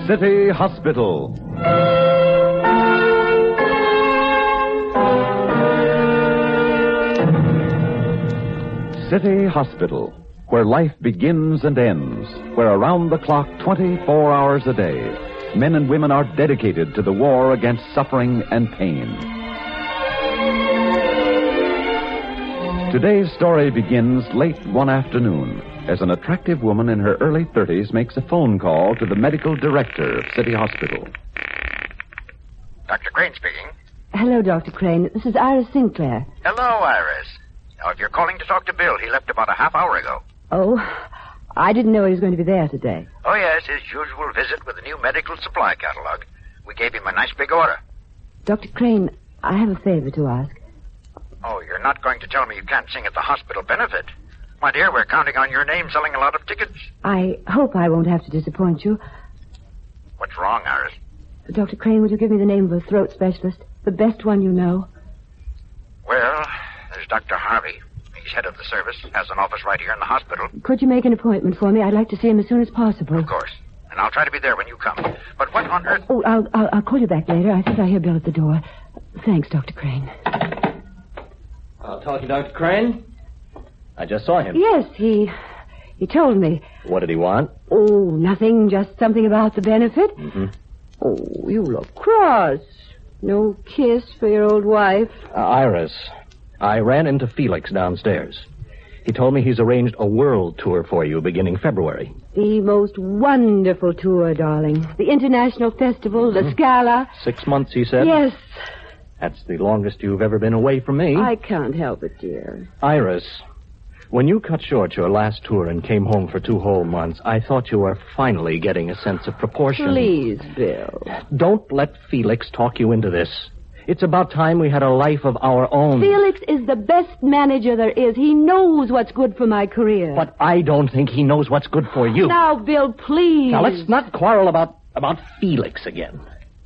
City Hospital. City Hospital, where life begins and ends, where around the clock, 24 hours a day, men and women are dedicated to the war against suffering and pain. Today's story begins late one afternoon as an attractive woman in her early 30s makes a phone call to the medical director of City Hospital. Dr. Crane speaking. Hello, Dr. Crane. This is Iris Sinclair. Hello, Iris. Now, if you're calling to talk to Bill, he left about a half hour ago. Oh, I didn't know he was going to be there today. Oh, yes, his usual visit with the new medical supply catalog. We gave him a nice big order. Dr. Crane, I have a favor to ask. Oh, you're not going to tell me you can't sing at the hospital benefit? My dear, we're counting on your name selling a lot of tickets. I hope I won't have to disappoint you. What's wrong, Iris? Dr. Crane, would you give me the name of a throat specialist? The best one you know? Well, there's Dr. Harvey. He's head of the service, has an office right here in the hospital. Could you make an appointment for me? I'd like to see him as soon as possible. Of course. And I'll try to be there when you come. But what on earth... Oh, I'll call you back later. I think I hear Bill at the door. Thanks, Dr. Crane. I'll talk to Dr. Crane. I just saw him. Yes, he told me. What did he want? Oh, nothing, just something about the benefit. Mm-hmm. Oh, you look cross. No kiss for your old wife. Iris, I ran into Felix downstairs. He told me he's arranged a world tour for you beginning February. The most wonderful tour, darling. The International Festival, the Scala. 6 months, he said? Yes. That's the longest you've ever been away from me. I can't help it, dear. Iris, when you cut short your last tour and came home for 2 whole months, I thought you were finally getting a sense of proportion. Please, Bill. Don't let Felix talk you into this. It's about time we had a life of our own. Felix is the best manager there is. He knows what's good for my career. But I don't think he knows what's good for you. Now, Bill, please. Now, let's not quarrel about Felix again.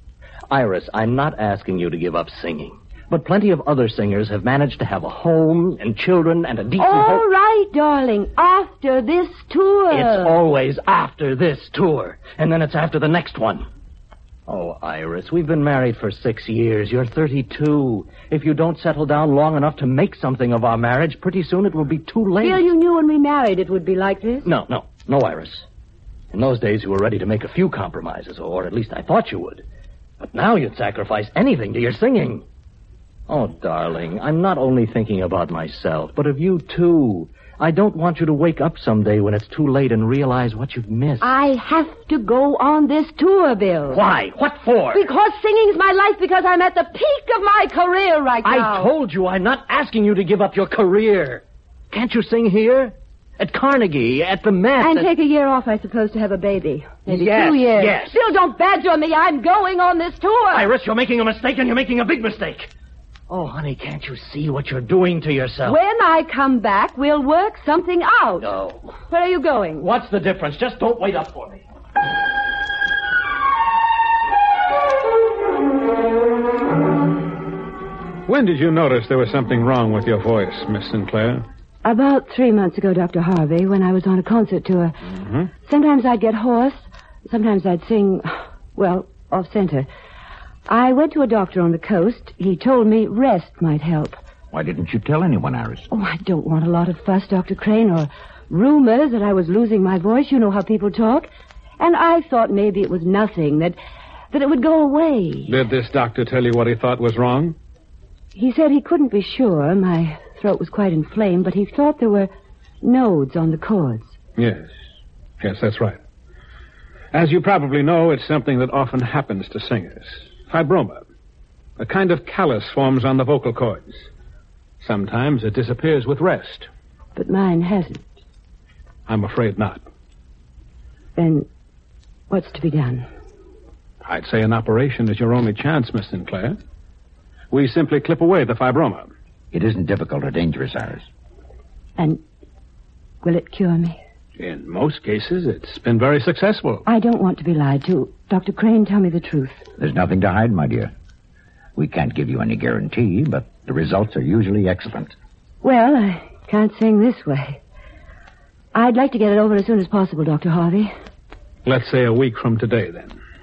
Iris, I'm not asking you to give up singing. But plenty of other singers have managed to have a home and children and a decent All right, darling. After this tour. It's always after this tour. And then it's after the next one. Oh, Iris, we've been married for 6 years. You're 32. If you don't settle down long enough to make something of our marriage, pretty soon it will be too late. Bill, you knew when we married it would be like this? No, Iris. In those days, you were ready to make a few compromises, or at least I thought you would. But now you'd sacrifice anything to your singing. Oh, darling, I'm not only thinking about myself, but of you, too. I don't want you to wake up someday when it's too late and realize what you've missed. I have to go on this tour, Bill. Why? What for? Because singing's my life, because I'm at the peak of my career right now. I told you I'm not asking you to give up your career. Can't you sing here? At Carnegie, at the Met. And take a year off, I suppose, to have a baby. Maybe yes, 2 years. Yes. Bill, don't badger me. I'm going on this tour. Iris, you're making a mistake, and you're making a big mistake. Oh, honey, can't you see what you're doing to yourself? When I come back, we'll work something out. No. Where are you going? What's the difference? Just don't wait up for me. When did you notice there was something wrong with your voice, Miss Sinclair? About 3 months ago, Dr. Harvey, when I was on a concert tour. Mm-hmm. Sometimes I'd get hoarse. Sometimes I'd sing, well, off-center. I went to a doctor on the coast. He told me rest might help. Why didn't you tell anyone, Iris? Oh, I don't want a lot of fuss, Dr. Crane, or rumors that I was losing my voice. You know how people talk. And I thought maybe it was nothing, that it would go away. Did this doctor tell you what he thought was wrong? He said he couldn't be sure. My throat was quite inflamed, but he thought there were nodes on the cords. Yes, that's right. As you probably know, it's something that often happens to singers. Fibroma. A kind of callus forms on the vocal cords. Sometimes it disappears with rest. But mine hasn't. I'm afraid not. Then what's to be done? I'd say an operation is your only chance, Miss Sinclair. We simply clip away the fibroma. It isn't difficult or dangerous, Iris. And will it cure me? In most cases, it's been very successful. I don't want to be lied to. Dr. Crane, tell me the truth. There's nothing to hide, my dear. We can't give you any guarantee, but the results are usually excellent. Well, I can't sing this way. I'd like to get it over as soon as possible, Dr. Harvey. Let's say a week from today, then.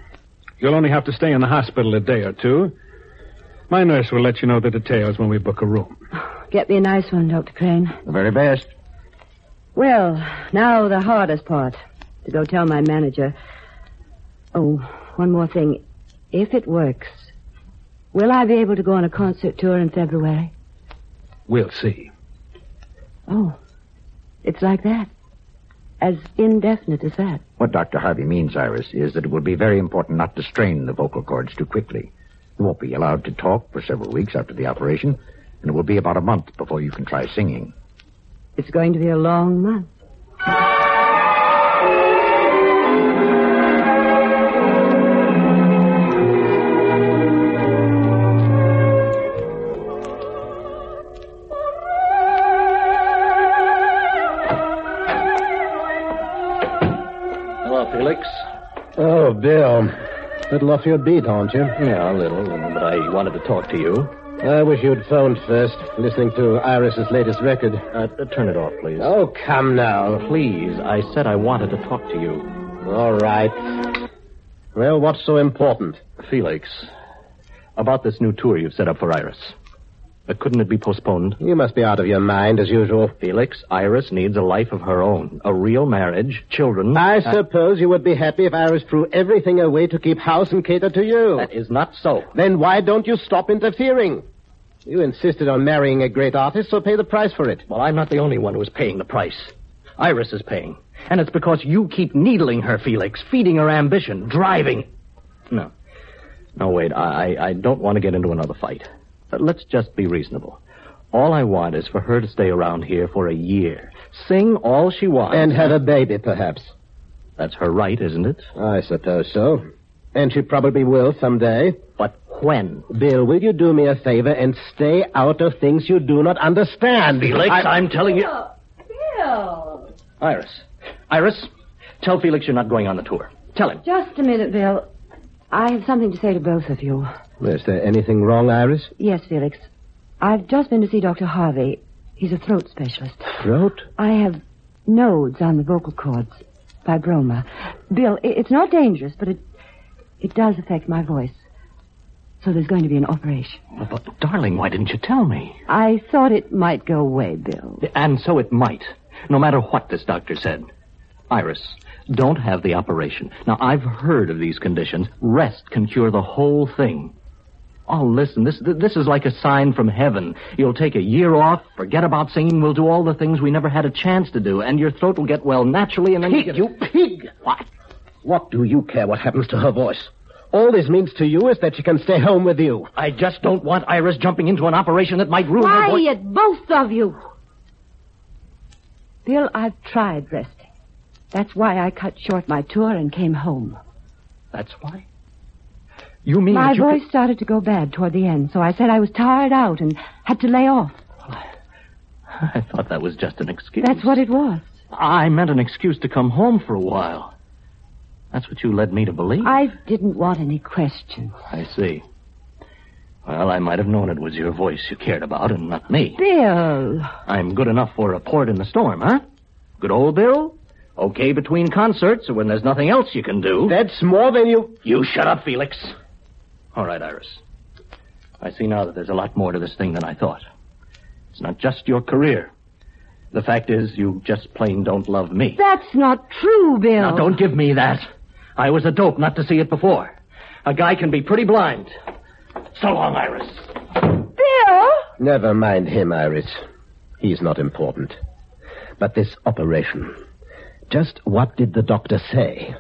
You'll only have to stay in the hospital a day or two. My nurse will let you know the details when we book a room. Get me a nice one, Dr. Crane. The very best. Well, now the hardest part. To go tell my manager. Oh, one more thing. If it works, will I be able to go on a concert tour in February? We'll see. Oh, it's like that. As indefinite as that. What Dr. Harvey means, Iris, is that it will be very important not to strain the vocal cords too quickly. You won't be allowed to talk for several weeks after the operation, and it will be about a month before you can try singing. It's going to be a long month. Hello, Felix. Oh, Bill. Little off your beat, aren't you? Yeah, a little, but I wanted to talk to you. I wish you'd phoned first, listening to Iris's latest record. Turn it off, please. Oh, come now. Please, I said I wanted to talk to you. All right. Well, what's so important? Felix, about this new tour you've set up for Iris. Couldn't it be postponed? You must be out of your mind, as usual. Felix, Iris needs a life of her own. A real marriage, children. I suppose you would be happy if Iris threw everything away to keep house and cater to you. That is not so. Then why don't you stop interfering? You insisted on marrying a great artist, so pay the price for it. Well, I'm not the only one who's paying the price. Iris is paying. And it's because you keep needling her, Felix, feeding her ambition, driving. No, wait, I don't want to get into another fight. Let's just be reasonable. All I want is for her to stay around here for a year. Sing all she wants. And have a baby, perhaps. That's her right, isn't it? I suppose so. And she probably will someday. But when? Bill, will you do me a favor and stay out of things you do not understand? Felix, I'm telling you... Bill! Iris, tell Felix you're not going on the tour. Tell him. Just a minute, Bill. I have something to say to both of you. Is there anything wrong, Iris? Yes, Felix. I've just been to see Dr. Harvey. He's a throat specialist. Throat? I have nodes on the vocal cords. Fibroma. Bill, it's not dangerous, but it does affect my voice. So there's going to be an operation. But, darling, why didn't you tell me? I thought it might go away, Bill. And so it might, no matter what this doctor said. Iris, don't have the operation. Now, I've heard of these conditions. Rest can cure the whole thing. Oh, listen, this is like a sign from heaven. You'll take a year off, forget about singing, we'll do all the things we never had a chance to do, and your throat will get well naturally, and then You pig! What? What do you care what happens to her voice? All this means to you is that she can stay home with you. I just don't want Iris jumping into an operation that might ruin her voice. Quiet, both of you! Bill, I've tried resting. That's why I cut short my tour and came home. That's why? You mean my that you voice started to go bad toward the end, so I said I was tired out and had to lay off. I thought that was just an excuse. That's what it was. I meant an excuse to come home for a while. That's what you led me to believe. I didn't want any questions. I see. Well, I might have known it was your voice you cared about and not me. Bill! I'm good enough for a port in the storm, huh? Good old Bill? Okay between concerts or when there's nothing else you can do. That's more than you... You shut up, Felix. All right, Iris. I see now that there's a lot more to this thing than I thought. It's not just your career. The fact is, you just plain don't love me. That's not true, Bill. Now, don't give me that. I was a dope not to see it before. A guy can be pretty blind. So long, Iris. Bill! Never mind him, Iris. He's not important. But this operation... Just what did the doctor say?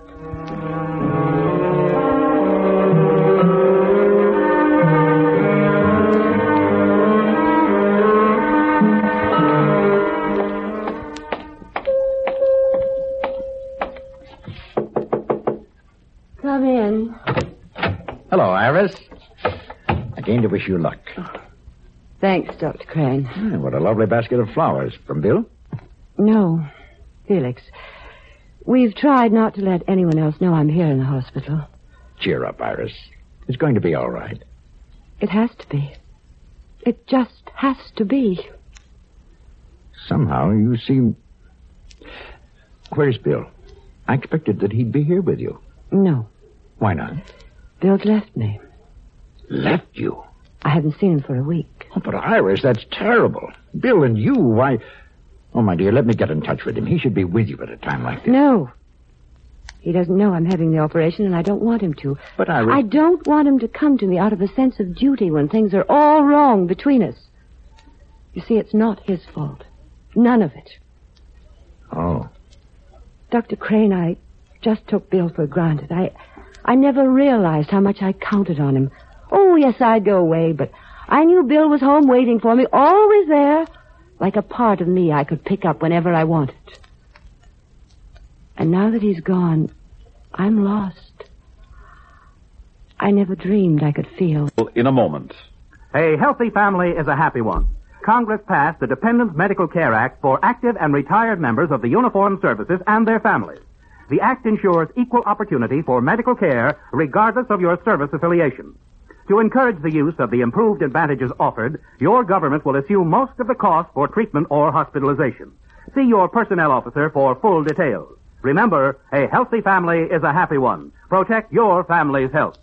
Come in. Hello, Iris. I came to wish you luck. Thanks, Dr. Crane. What a lovely basket of flowers. From Bill? No, Felix. We've tried not to let anyone else know I'm here in the hospital. Cheer up, Iris. It's going to be all right. It has to be. It just has to be. Somehow you seem... Where's Bill? I expected that he'd be here with you. No. Why not? Bill's left me. Left you? I haven't seen him for a week. Oh, but Iris, that's terrible. Bill and you, why... Oh, my dear, let me get in touch with him. He should be with you at a time like this. No. He doesn't know I'm having the operation, and I don't want him to. But Iris... I don't want him to come to me out of a sense of duty when things are all wrong between us. You see, it's not his fault. None of it. Oh. Dr. Crane, I just took Bill for granted. I never realized how much I counted on him. Oh, yes, I'd go away, but I knew Bill was home waiting for me, always there, like a part of me I could pick up whenever I wanted. And now that he's gone, I'm lost. I never dreamed I could feel. In a moment. A healthy family is a happy one. Congress passed the Dependents Medical Care Act for active and retired members of the uniformed services and their families. The act ensures equal opportunity for medical care regardless of your service affiliation. To encourage the use of the improved advantages offered, your government will assume most of the cost for treatment or hospitalization. See your personnel officer for full details. Remember, a healthy family is a happy one. Protect your family's health.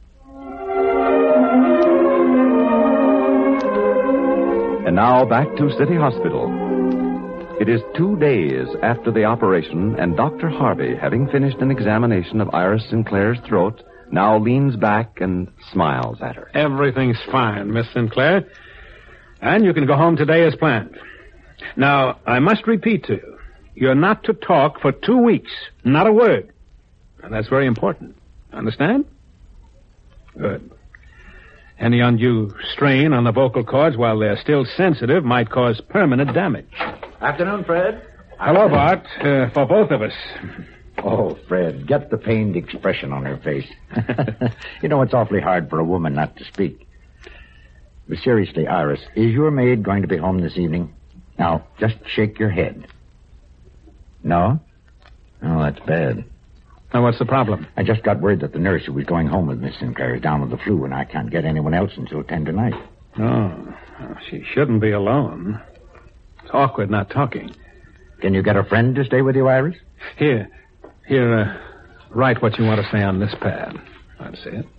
And now back to City Hospital. It is 2 days after the operation, and Dr. Harvey, having finished an examination of Iris Sinclair's throat, now leans back and smiles at her. Everything's fine, Miss Sinclair. And you can go home today as planned. Now, I must repeat to you, you're not to talk for 2 weeks. Not a word. And that's very important. Understand? Good. Any undue strain on the vocal cords while they're still sensitive might cause permanent damage. Afternoon, Fred. Hello, Bart. For both of us. Oh, Fred, get the pained expression on her face. You know, it's awfully hard for a woman not to speak. But seriously, Iris, is your maid going to be home this evening? Now, just shake your head. No? Oh, that's bad. Now, what's the problem? I just got word that the nurse who was going home with Miss Sinclair is down with the flu, and I can't get anyone else until 10 tonight. Oh, she shouldn't be alone. It's awkward not talking. Can you get a friend to stay with you, Iris? Here, write what you want to say on this pad. I'd see it.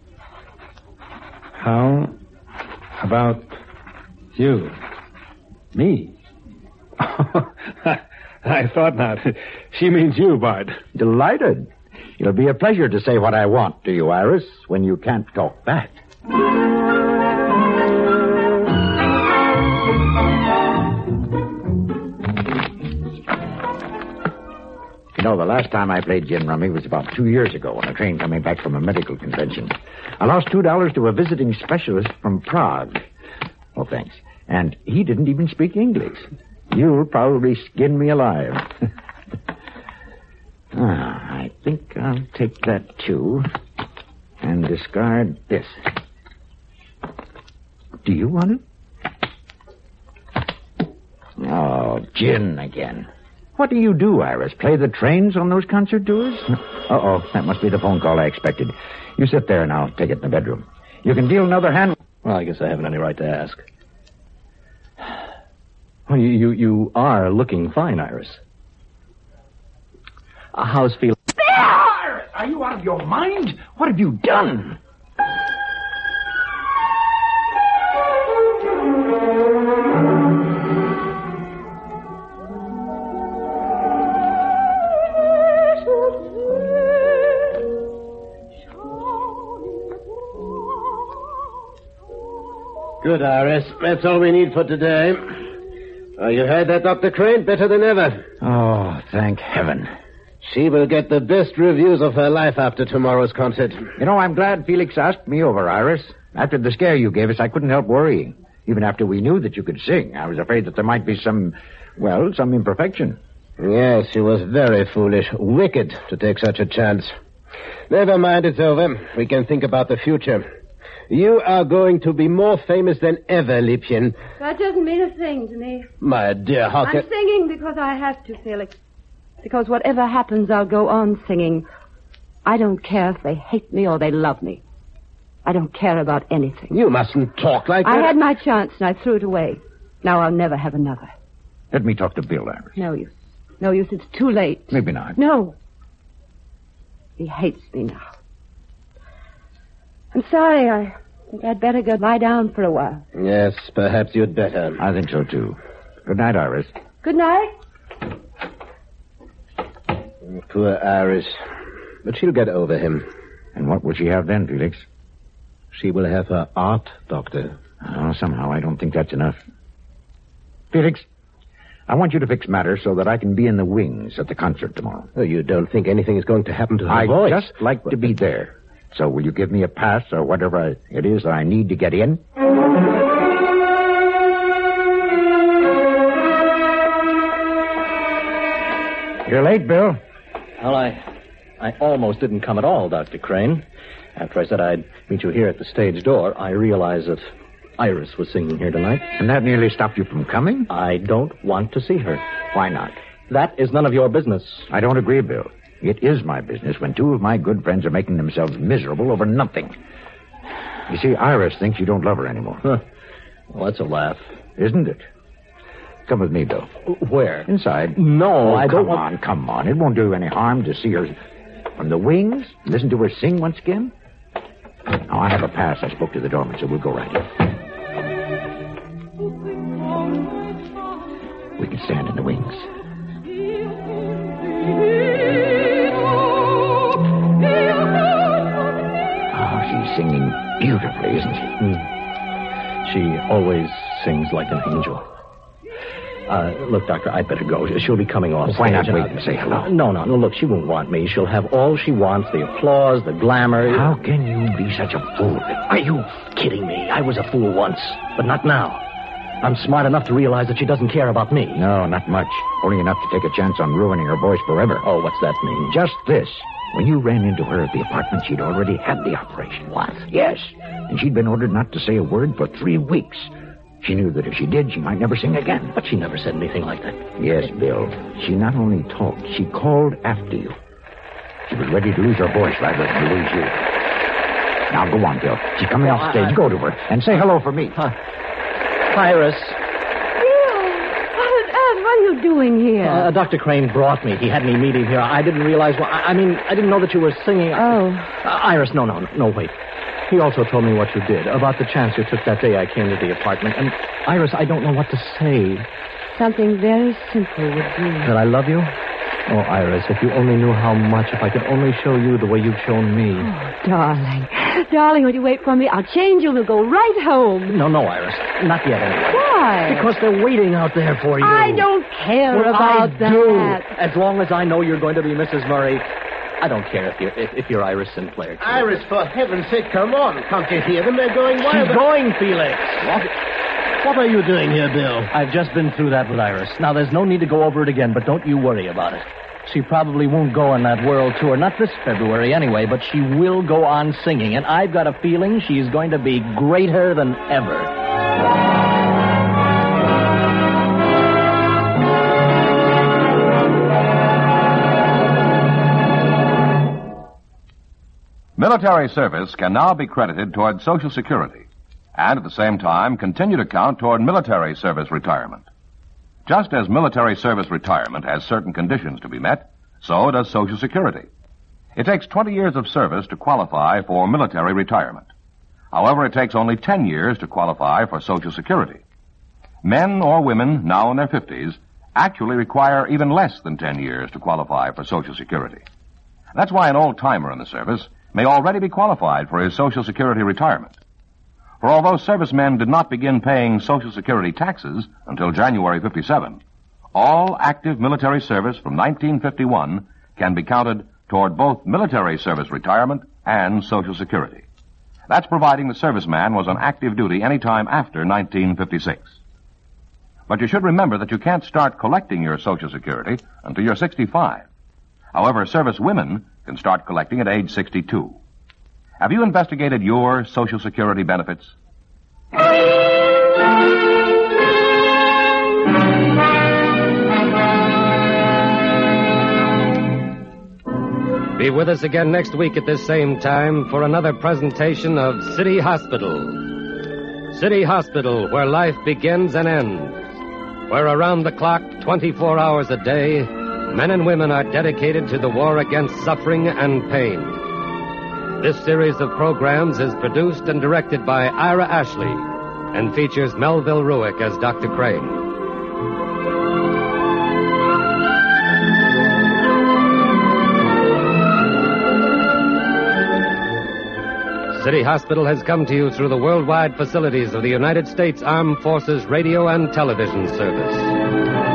How about you? Me? I thought not. She means you, Bart. Delighted. It'll be a pleasure to say what I want to you, Iris, when you can't talk back. You know, the last time I played gin rummy was about 2 years ago on a train coming back from a medical convention. I lost $2 to a visiting specialist from Prague. Oh, thanks. And he didn't even speak English. You'll probably skin me alive. I think I'll take that, too, and discard this. Do you want it? Oh, gin again. What do you do, Iris? Play the trains on those concert tours? Uh-oh, that must be the phone call I expected. You sit there and I'll take it in the bedroom. You can deal another hand... Well, I guess I haven't any right to ask. Well, you are looking fine, Iris. How's feeling? There! Iris, are you out of your mind? What have you done? Good, Iris. That's all we need for today. Oh, you heard that, Dr. Crane? Better than ever. Oh, thank heaven. She will get the best reviews of her life after tomorrow's concert. You know, I'm glad Felix asked me over, Iris. After the scare you gave us, I couldn't help worrying. Even after we knew that you could sing, I was afraid that there might be some imperfection. Yes, she was very foolish, wicked to take such a chance. Never mind, it's over. We can think about the future. You are going to be more famous than ever, Liebchen. That doesn't mean a thing to me. My dear, how can... I'm singing because I have to, Felix. Because whatever happens, I'll go on singing. I don't care if they hate me or they love me. I don't care about anything. You mustn't talk like that. I had my chance and I threw it away. Now I'll never have another. Let me talk to Bill, Iris. No use. No use. It's too late. Maybe not. No. He hates me now. I'm sorry. I think I'd better go lie down for a while. Yes, perhaps you'd better. I think so, too. Good night, Iris. Good night. Poor Iris. But she'll get over him. And what will she have then, Felix? She will have her art, Doctor. Oh, somehow I don't think that's enough. Felix, I want you to fix matters so that I can be in the wings at the concert tomorrow. Oh, you don't think anything is going to happen to her voice? I'd just like to be there. So will you give me a pass or whatever it is I need to get in? You're late, Bill. Well, I almost didn't come at all, Dr. Crane. After I said I'd meet you here at the stage door, I realized that Iris was singing here tonight. And that nearly stopped you from coming? I don't want to see her. Why not? That is none of your business. I don't agree, Bill. It is my business when two of my good friends are making themselves miserable over nothing. You see, Iris thinks you don't love her anymore. Huh. Well, that's a laugh. Isn't it? Come with me, Bill. Where? Inside. No, I don't want... Come on. It won't do you any harm to see her from the wings. Listen to her sing once again. Now, I have a pass. I spoke to the doorman, so we'll go right in. We can stand in the wings. Oh, she's singing beautifully, isn't she? She always sings like an angel. Look, Doctor, I'd better go. She'll be coming off stage. Why not wait and say hello? No. Look, she won't want me. She'll have all she wants, the applause, the glamour. How can you be such a fool? Are you kidding me? I was a fool once, but not now. I'm smart enough to realize that she doesn't care about me. No, not much. Only enough to take a chance on ruining her voice forever. Oh, what's that mean? Just this. When you ran into her at the apartment, she'd already had the operation. What? Yes. And she'd been ordered not to say a word for 3 weeks. She knew that if she did, she might never sing again. But she never said anything like that. Yes, Bill. She not only talked, she called after you. She was ready to lose her voice rather than lose you. Now, go on, Bill. She's coming off stage. Go to her and say hello for me. Iris. Bill! What are you doing here? Dr. Crane brought me. He had me meeting here. I didn't realize... I didn't know that you were singing... Oh. Iris, no, wait. He also told me what you did, about the chance you took that day I came to the apartment. And, Iris, I don't know what to say. Something very simple would do. That I love you? Oh, Iris, if you only knew how much, if I could only show you the way you've shown me. Oh, darling. Darling, will you wait for me? I'll change you. We'll go right home. No, Iris. Not yet, anyway. Why? Because they're waiting out there for you. I don't care about that. I do. As long as I know you're going to be Mrs. Murray... I don't care if you're Iris Sinclair. Too. Iris, for heaven's sake, come on. Can't you hear them? They're going wild. She's going, Felix. What are you doing here, Bill? I've just been through that with Iris. Now, there's no need to go over it again, but don't you worry about it. She probably won't go on that world tour. Not this February, anyway, but she will go on singing, and I've got a feeling she's going to be greater than ever. Military service can now be credited toward Social Security, and at the same time continue to count toward military service retirement. Just as military service retirement has certain conditions to be met, so does Social Security. It takes 20 years of service to qualify for military retirement. However, it takes only 10 years to qualify for Social Security. Men or women now in their 50s actually require even less than 10 years to qualify for Social Security. That's why an old-timer in the service may already be qualified for his Social Security retirement. For although servicemen did not begin paying Social Security taxes until January 57, all active military service from 1951 can be counted toward both military service retirement and Social Security. That's providing the serviceman was on active duty any time after 1956. But you should remember that you can't start collecting your Social Security until you're 65. However, service women can start collecting at age 62. Have you investigated your Social Security benefits? Be with us again next week at this same time for another presentation of City Hospital. City Hospital, where life begins and ends. Where around the clock, 24 hours a day, men and women are dedicated to the war against suffering and pain. This series of programs is produced and directed by Ira Ashley and features Melville Ruick as Dr. Crane. City Hospital has come to you through the worldwide facilities of the United States Armed Forces Radio and Television Service.